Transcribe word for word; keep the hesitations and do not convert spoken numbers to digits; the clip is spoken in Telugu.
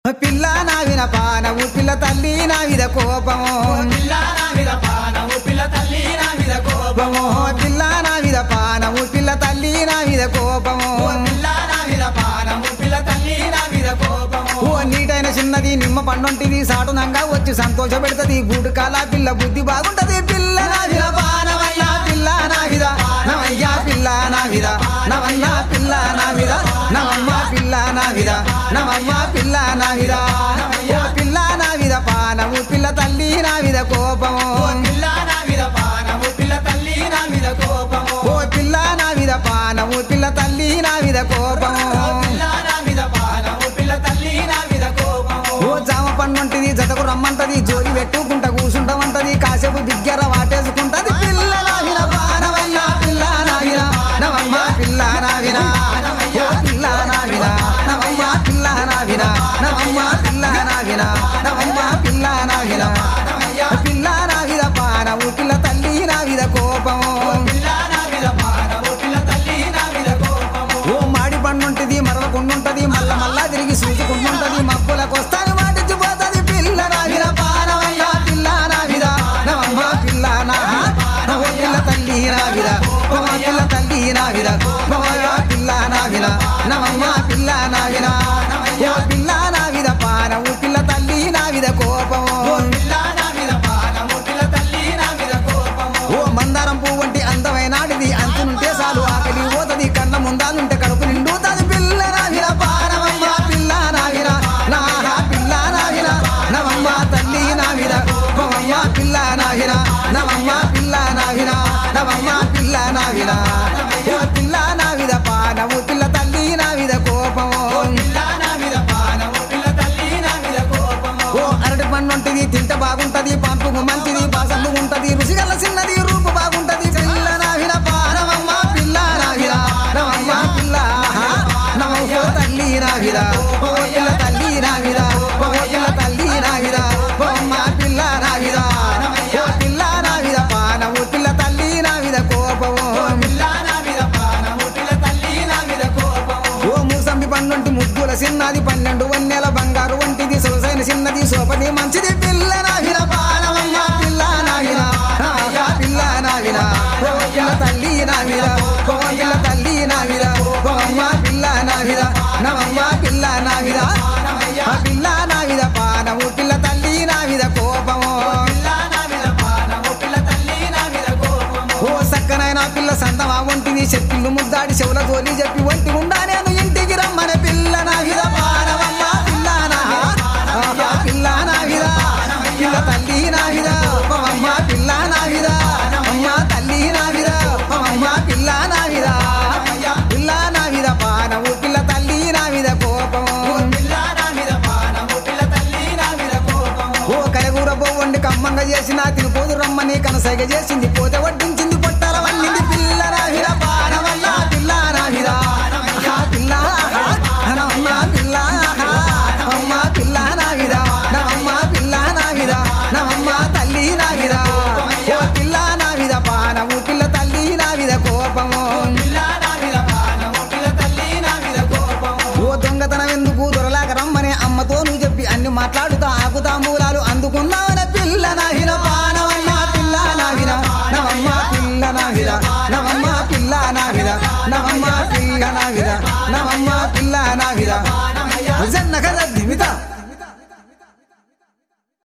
పిల్ల నావిన పానము పిల్ల తల్లి నావిద కోపము పిల్ల నావిద పానము పిల్ల తల్లి నావిద కోపము పిల్ల నావిద పానము పిల్ల తల్లి నావిద కోపము పిల్ల నావిద పానము పిల్ల తల్లి నావిద కోపము ఓ నీటైన చిన్నది నిమ్మ పండొంటిది సాటునంగా వచ్చి సంతోష పెడుతుంది గూడు కాల పిల్ల బుద్ధి బాగుంటది పిల్ల నావిద పానమయ్యా పిల్ల నావిద నవయ్యా పిల్ల నావిద నవయ్యా పిల్ల నావిద నవమ్మ పిల్ల నావిద నవమ్మ పిల్ల నావిద ఓ పిల్ల నావిద పానము పిల్ల తల్లి నావిద కోపము పిల్ల నావిద పానము పిల్ల తల్లి నావిద కోపము ఓ పిల్ల నావిద పానము పిల్ల తల్లి నావిద కోపము పిల్ల నావిద పానము పిల్ల తల్లి నావిద కోపము ఓ జామ పండుంటిది జతకు రమ్మంటది జోడి పెట్టుకుంటా కూసుంటామంటది కాసేపు బిగ్గర వాటేసుకుంటది పిల్ల నావిద పానమయ్యా పిల్ల నావిద నవమ్మ పిల్ల నావిద ఓ పిల్ల నావిద నవమ్మ పిల్ల నావిద నవమ్మ పిల్ల నావిద నవమ్మ పిల్ల నావిద పిల్ల నావిద పానము పిల్ల తల్లి నావిద కోపము పిల్ల నావిద పానము పిల్ల తల్లి నావిద కోపము ఓ మాడి పండుంటది మరవకుండుంటది మల్ల మళ్ళా తిరిగి సూచుకుంటుంటది మబ్బులకు వస్తాను మాటిచ్చిపోతుంది పిల్ల నావిద పానమయ్యా పిల్ల నావిద నవమ్మ పిల్ల నావిద పిల్ల తల్లి నావిద ఓ పిల్ల తల్లి నావిద పిల్ల నావిద నవమ్మ పిల్ల నావిద ఓ పిల్ల నావిద పానము పిల్ల తల్లి నావిద కోపము పిల్ల నావిద పానము పిల్ల తల్లి నావిద కోపము ఓ మందారం పువ్వు వంటి అందమైనాడిది అంతునుంటే చాలు ఆకలి పోతది కళ్ళ ముందాలుంటే కడుపు నిండుతుంది పిల్ల నావిద పానమమ్మ పిల్ల నావిద నాహా పిల్ల నావిద నవమ్మ తల్లి నావిద ఓమమ్మ పిల్ల నావిద నవమ్మ పిల్ల నావిద నవమ్మ పిల్ల నావిద ఓ పిల్ల నావిద పానము పిల్ల తల్లి నావిద కోపము పిల్ల నావిద పానము పిల్ల తల్లి నావిద కోపము ఓ అరటి పండు ఉంటది తింట బాగుంటది పంపుకు మంచిది బాసలు ఉంటది రుచిగల చిన్నది రూపు బాగుంటది పిల్ల నావిద పానమమ్మ పిల్ల నావిద నవమ్మ పిల్ల నవమ్మ తల్లి నావిద ఓ పిల్ల తల్లి నావిద ఓ పిల్ల తల్లి నావిద ఓ అమ్మ పిల్ల నావిద ఓ పిల్ల నావిద పానము పిల్ల తల్లి నావిద కోపము పిల్ల నావిద పానము పిల్ల తల్లి నావిద కోపము ఓ మూసంబి పండుంటి ముగ్గుల చిన్నది పన్నెండు వన్నెల బంగారు వంటిది సొగసైన చిన్నది సోపది మంచిది పిల్ల నావిద పానమమ్మ పిల్ల నావిద ఆహా పిల్ల నావిద ఓ పిల్ల తల్లి నావిద ఓ పిల్ల తల్లి నావిద ఓ అమ్మ పిల్ల నావిద నవమ్మ పిల్ల నావిద ఆ పిల్ల నావిద పానము పిల్ల తల్లి నావిద కోపము పిల్ల నావిద పానము పిల్ల తల్లి నావిద కోపము ఓ సక్కనైన పిల్ల సంతమా వంటిది చెప్పిండు ముద్దాడి చెవుల తోలి చెప్పి వంటి ఉండా నేను ఇంటికి రమ్మనే పిల్ల నావిద పానమమ్మ పిల్ల నావిద ఆహా పిల్ల నావిద పిల్ల తల్లి నావిద అమ్మ పిల్ల నావిద అమ్మ తల్లి నావిద అమ్మ పిల్ల నావిద పిల్ల నావిద పానము పిల్ల తల్లి నావిద కోపము పిల్ల నావిద పానము పిల్ల తల్లి నావిద కోపము ఓ కరగూర బొవ్వండి కమ్మంగా చేసిన తిరుపోదు రమ్మని కనసైగ చేసింది పోతే వడ్డించింది పొట్టాల వల్లింది పిల్ల నావిద పానమల్ల పిల్ల నావిద ఆహా పిల్ల నవమ్మ పిల్ల అమ్మ పిల్ల నావిద నవమ్మ పిల్ల నావిద నవమ్మ తల్లి నావిద ఓ పిల్ల నావిద పానము పిల్ల తల్లి నావిద కోపము పిల్ల నావిద పానము పిల్ల తల్లి నావిద కోపము ఓ దొంగతనం ఎందుకు దొరలాక రమ్మని అమ్మతో నువ్వు చెప్పి అన్ని మాట్లాడుతా ఆకుతా మూలాలు అందుకున్నావనే పిల్ల నావిద పానమమ్మ పిల్ల నావిద నవమ్మ పిల్ల నావిద నవమ్మ పిల్ల నావిద నవమ్మ పిల్ల నావిద నవమ్మ పిల్ల నావిద జన్న కదా దిమిత